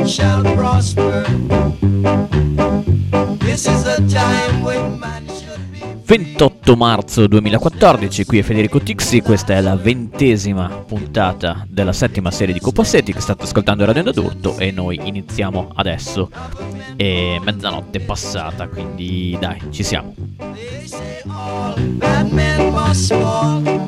man shall prosper. This is the time when man should be 28 marzo 2014, qui è Federico Tixi, questa è la 20ª puntata della 7ª serie di Copassetti che state ascoltando Radio Onda d'Urto e noi iniziamo adesso. È mezzanotte passata, quindi dai, ci siamo. They say all bad men must walk.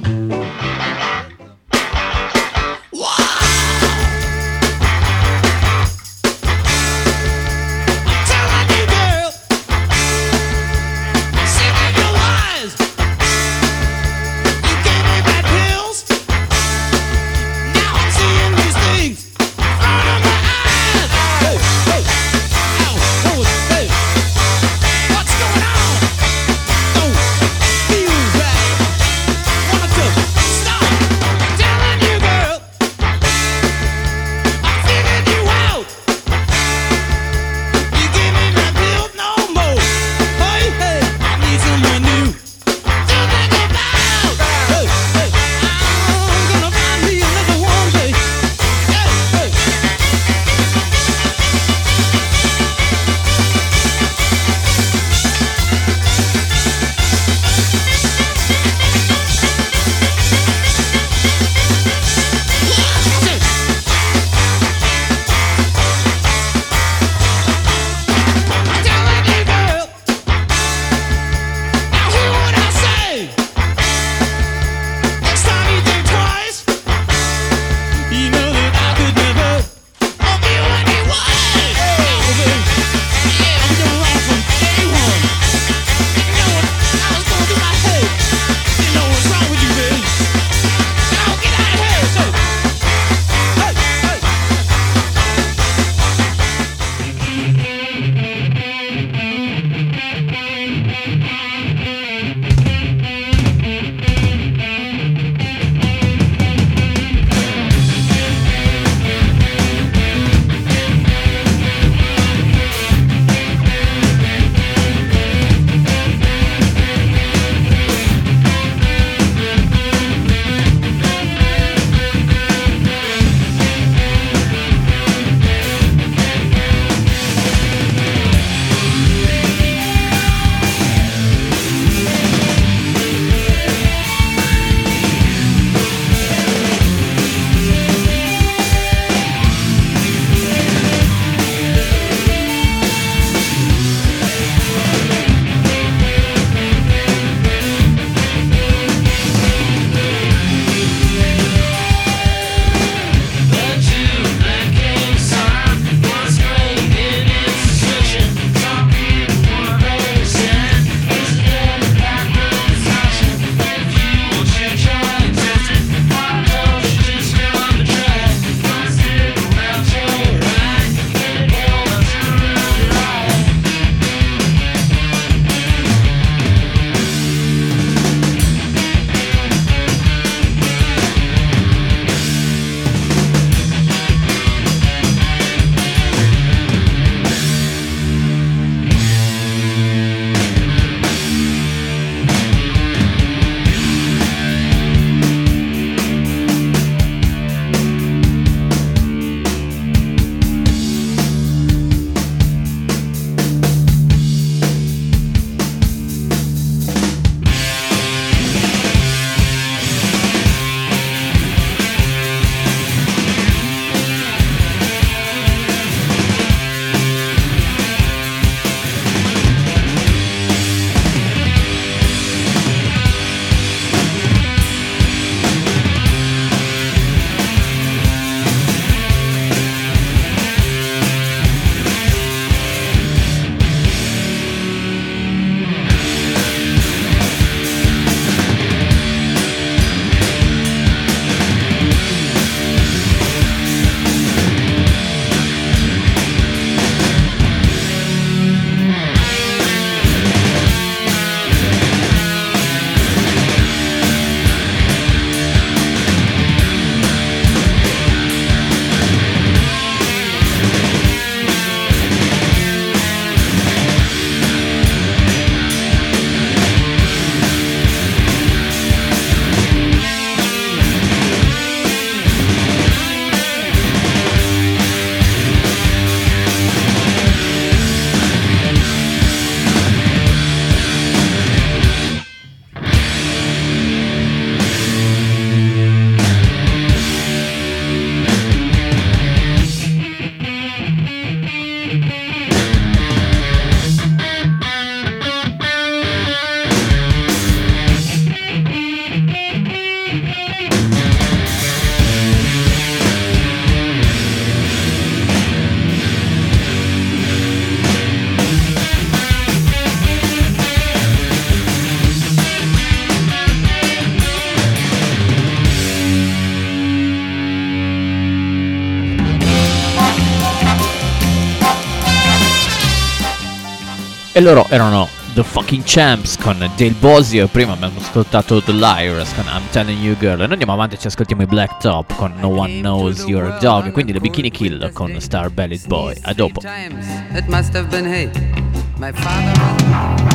E loro erano The Fucking Champs con Dale Bosio. Prima abbiamo ascoltato The Liars con I'm Telling You Girl. E noi andiamo avanti e ci ascoltiamo i Black Top con No One Knows You're a Dog. Quindi le Bikini Kill con Star Bellied Boy. A dopo. It must have been hate. My father.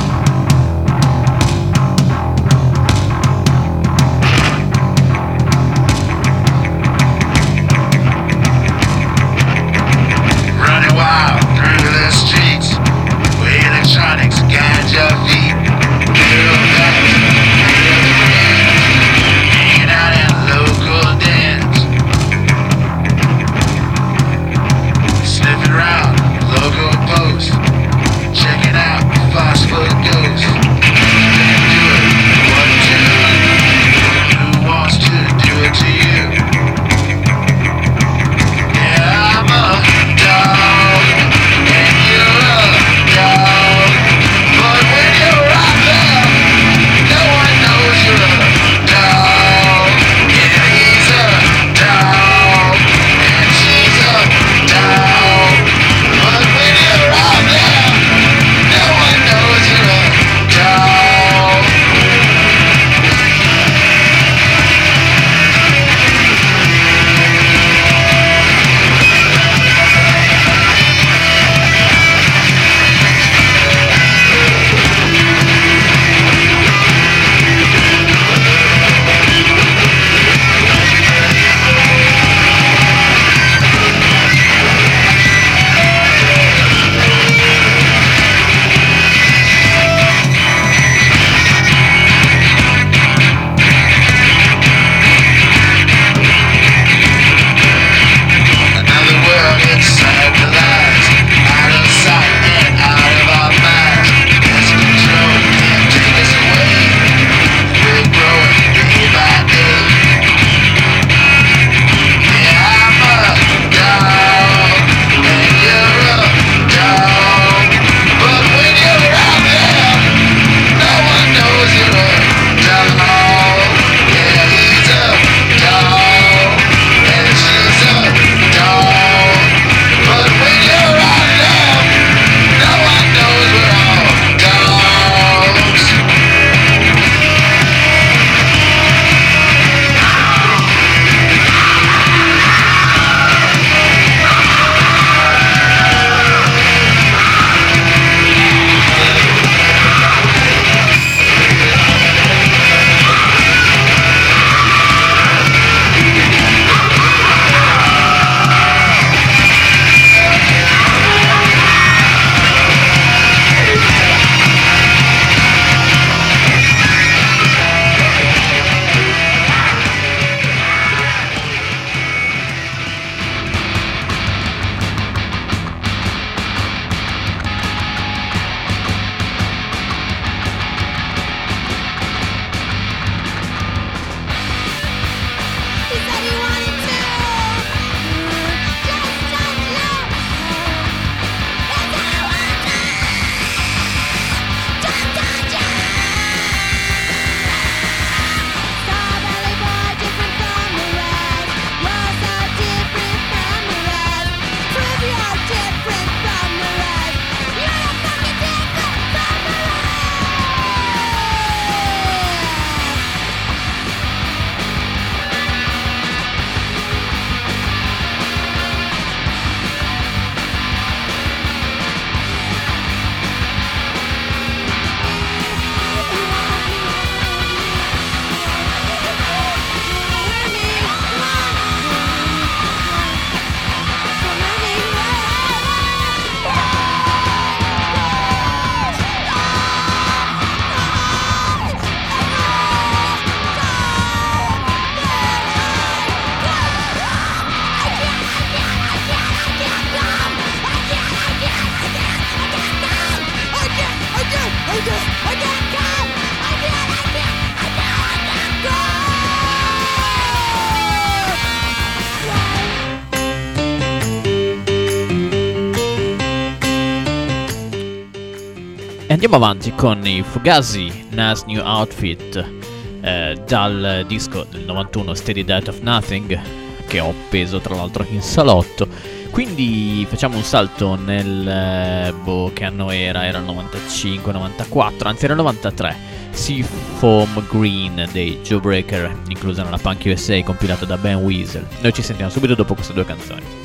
Wild through the streets, where electronics guide your feet. Girl bands, hanging out in local dens, sniffing around local posts, checking out fast food ghosts. Do it, what to? Who wants to do it to you? Yeah, I'm a dog. Andiamo avanti con i Fugazi, Nas New Outfit, dal disco del 91 Steady Diet of Nothing. che ho appeso tra l'altro in salotto. Quindi facciamo un salto nel... che anno era? Era il 95, 94, anzi era il 93. Seafoam Green dei Jawbreaker, inclusa nella Punk USA, compilata da Ben Weasel. Noi ci sentiamo subito dopo queste due canzoni.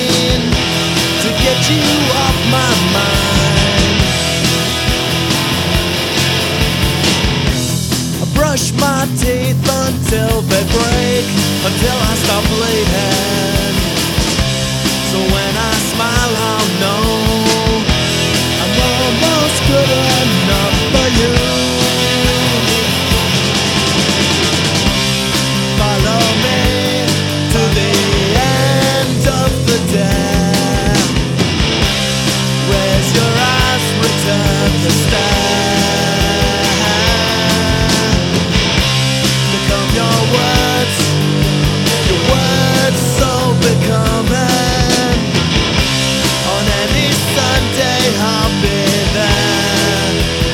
you off my mind. they break until I stop bleeding. So when I smile, I'll know I'm almost good enough for you. Follow me to the end of the day. Raise your eyes, return the stare. Become your words so becoming. On any Sunday I'll be there.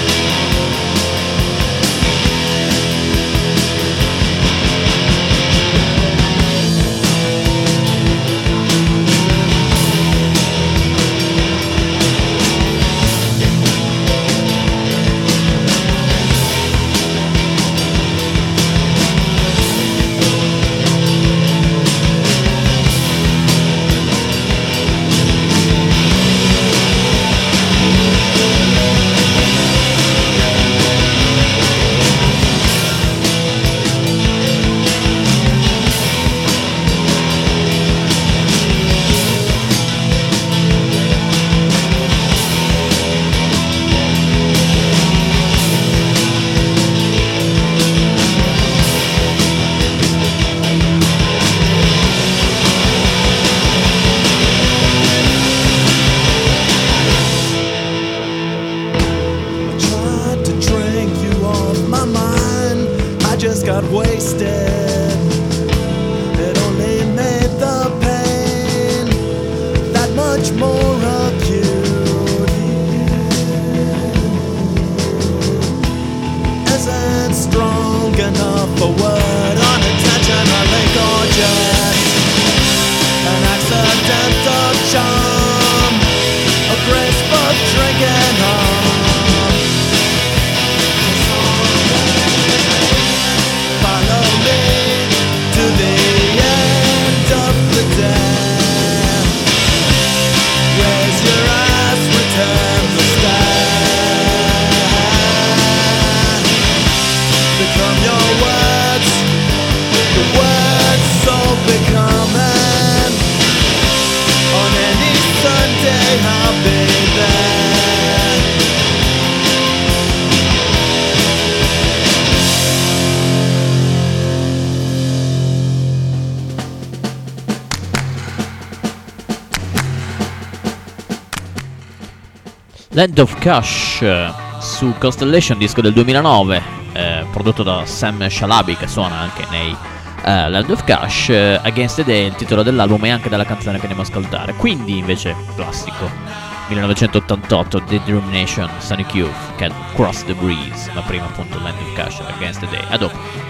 Got wasted. It only made the pain that much more acute. Isn't strong enough for word, unintentionally gorgeous. An accidental charm, a grace for drinking on. To the end of the day. Raise your eyes, return the stare. Become your words, the words so becoming. On any Sunday I'll be there. Land of Kush su Constellation, disco del 2009, prodotto da Sam Shalaby, che suona anche nei Land of Kush. Against the Day è il titolo dell'album e anche della canzone che andiamo a ascoltare. Quindi invece classico 1988, The Determination, Sonic Youth, che è Cross the Breeze, ma prima appunto Land of Kush, Against the Day. A dopo.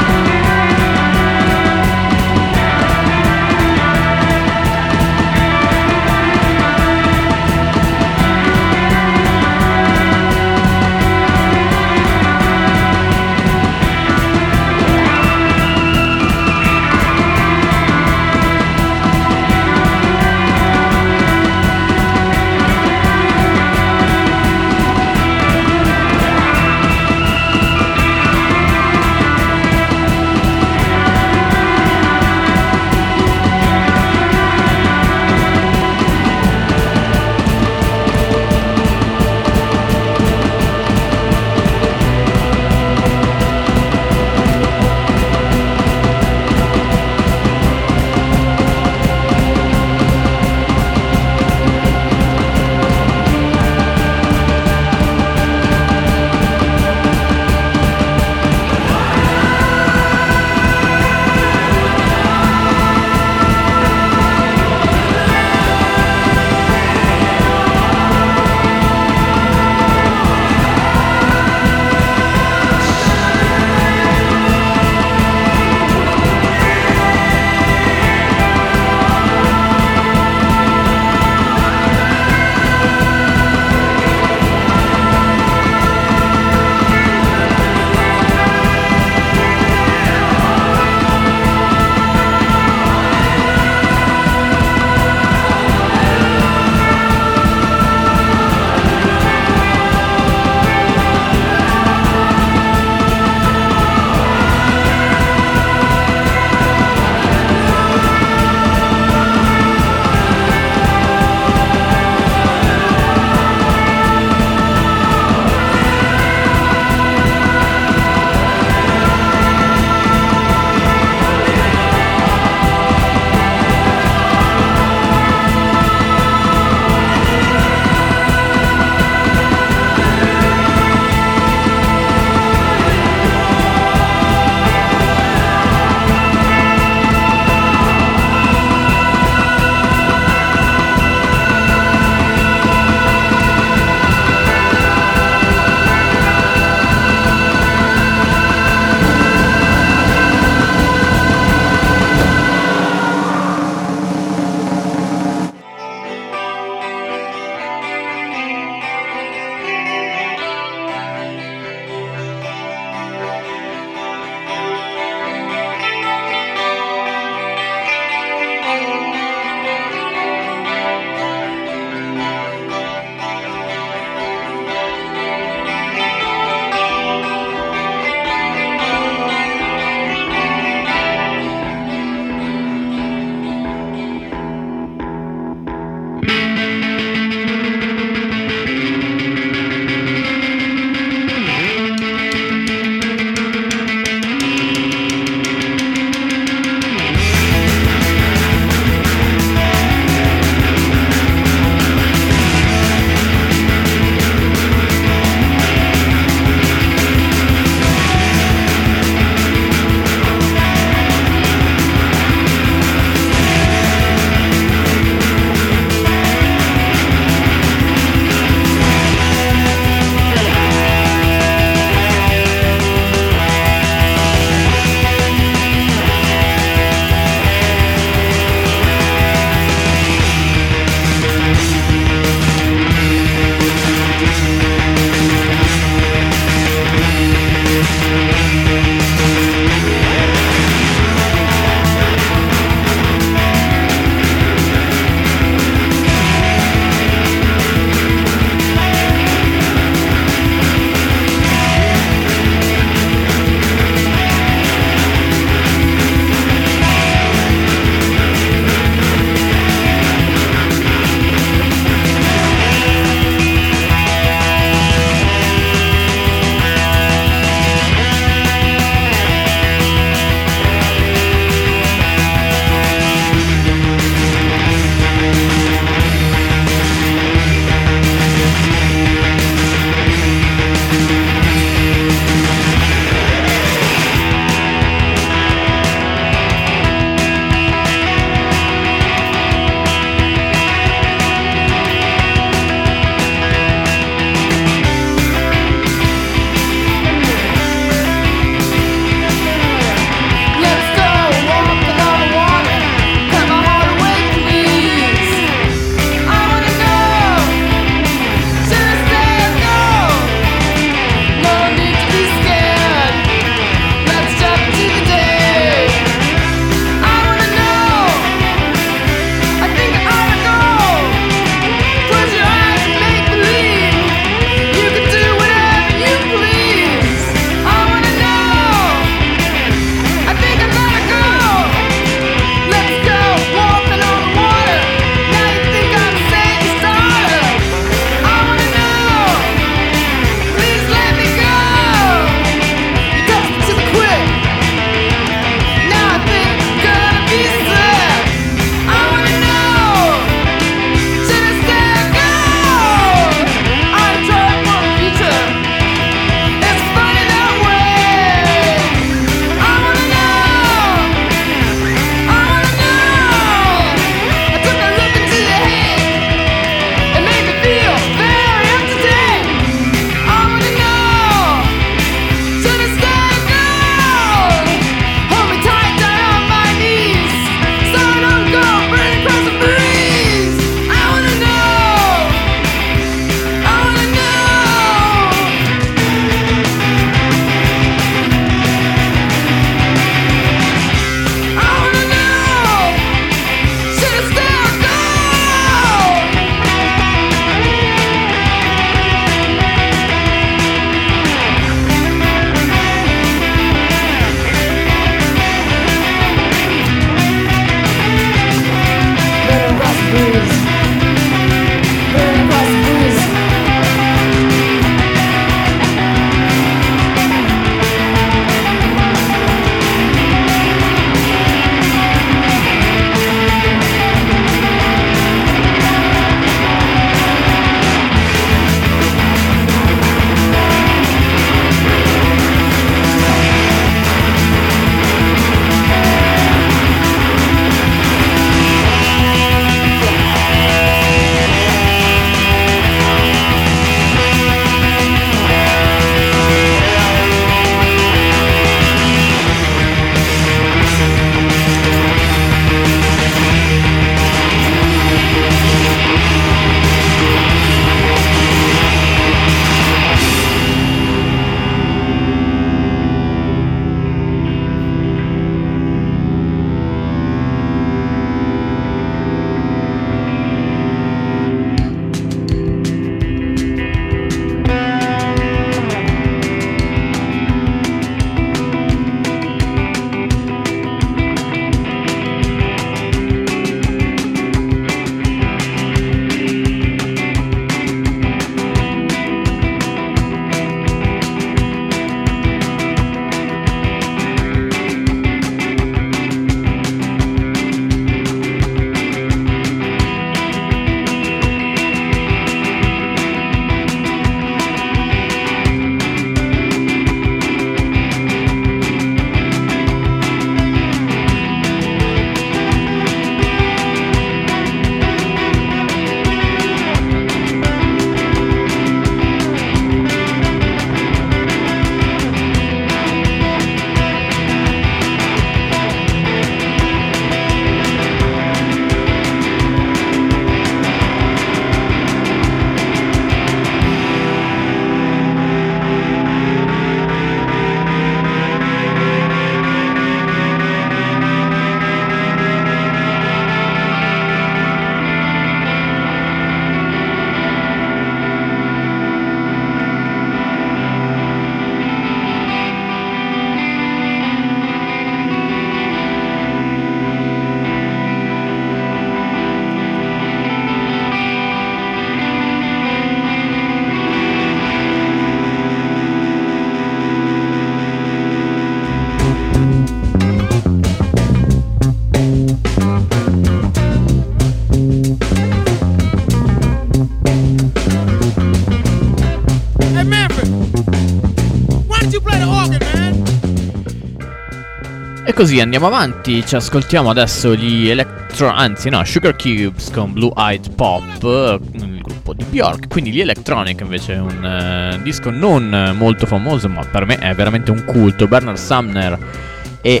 E così andiamo avanti, ci ascoltiamo adesso gli Sugar Cubes con Blue Eyed Pop, il gruppo di Bjork. Quindi gli Electronic invece è un disco non molto famoso, ma per me è veramente un culto. Bernard Sumner e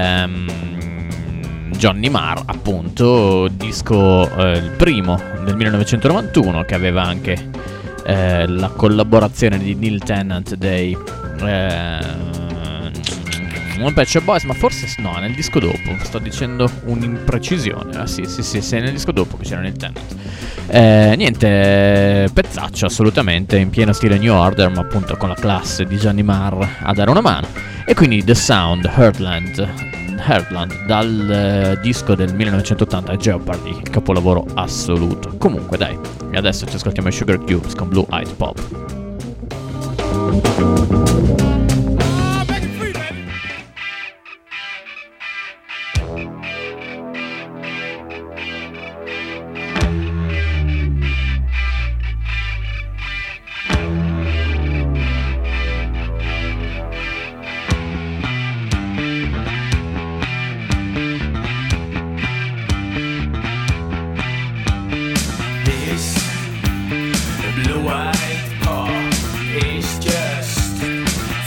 Johnny Marr, appunto, disco il primo del 1991, che aveva anche la collaborazione di Neil Tennant dei One Pet Shop Boys, ma forse no, nel disco dopo, sto dicendo un'imprecisione. Ah sì, è nel disco dopo che c'era Neil Tennant. Niente, pezzaccio assolutamente, in pieno stile New Order, ma appunto con la classe di Johnny Marr a dare una mano. E quindi The Sound, Heartland dal disco del 1980 Jeopardy, capolavoro assoluto. Comunque dai, e adesso ci ascoltiamo i Sugar Cubes con Blue Eyed Pop. Blue-eyed pop is just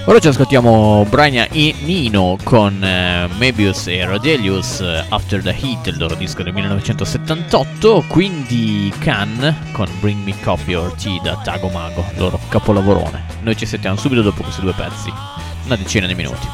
Ora ci ascoltiamo Brian e Nino con Mebius e Rodelius, After the Heat, il loro disco del 1978, quindi Can con Bring Me Coffee or Tea da Tago Mago, loro capolavorone. Noi ci sentiamo subito dopo questi due pezzi, una decina di minuti.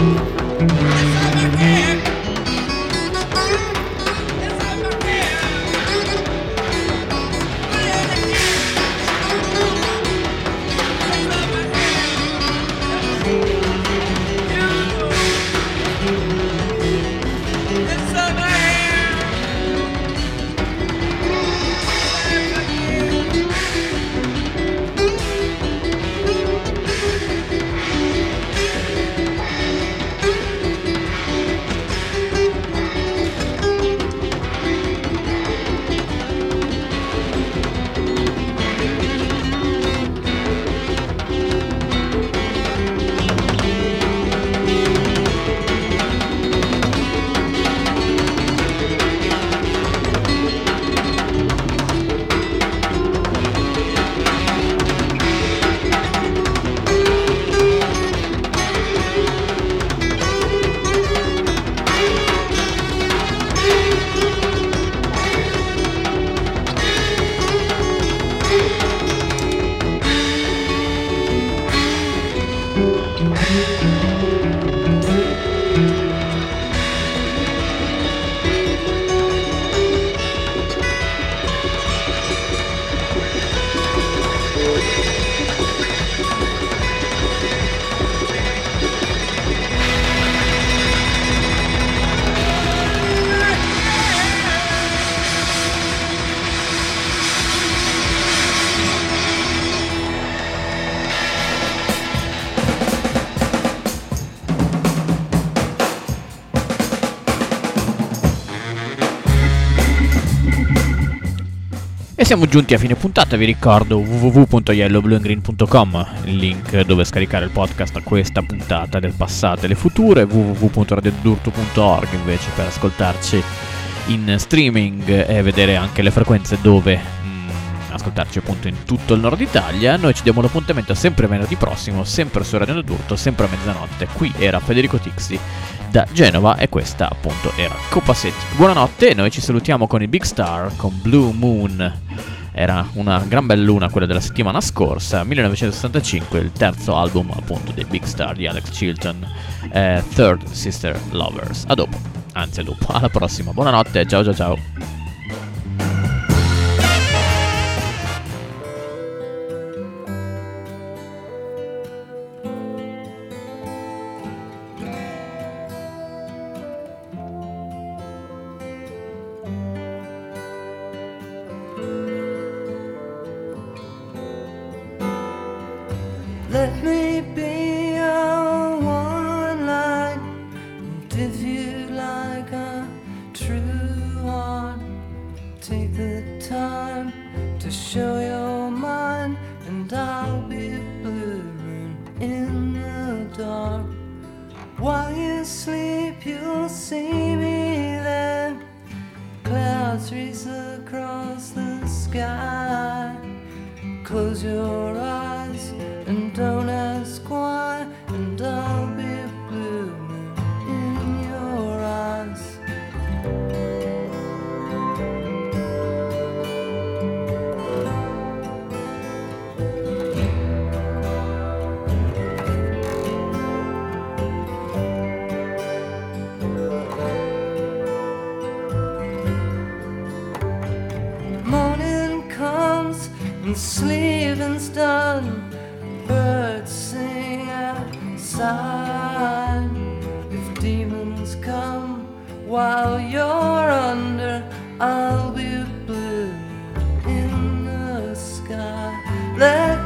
E siamo giunti a fine puntata, vi ricordo www.yellowblueandgreen.com, il link dove scaricare il podcast a questa puntata, del passato e le future, www.radiodurto.org invece per ascoltarci in streaming e vedere anche le frequenze dove ascoltarci appunto in tutto il nord Italia. Noi ci diamo l'appuntamento sempre venerdì prossimo, sempre su Radio Durdurto, sempre a mezzanotte. Qui era Federico Tixi da Genova e questa appunto era Copacetic. Buonanotte, noi ci salutiamo con i Big Star, con Blue Moon. Era una gran bella luna quella della settimana scorsa, 1965, il terzo album appunto dei Big Star di Alex Chilton, Third Sister Lovers. A dopo, anzi a dopo, alla prossima, buonanotte, ciao ciao ciao. Let me be a one line, and if you like a true one, take the time to show your mind, and I'll be blue in the dark. While you sleep, you'll see me there. Clouds race across the sky. Close your eyes and don't ask why, and I'll be blooming in your eyes. Morning comes and sleeping's done. Birds sing outside. If demons come while you're under, I'll be blue in the sky. Let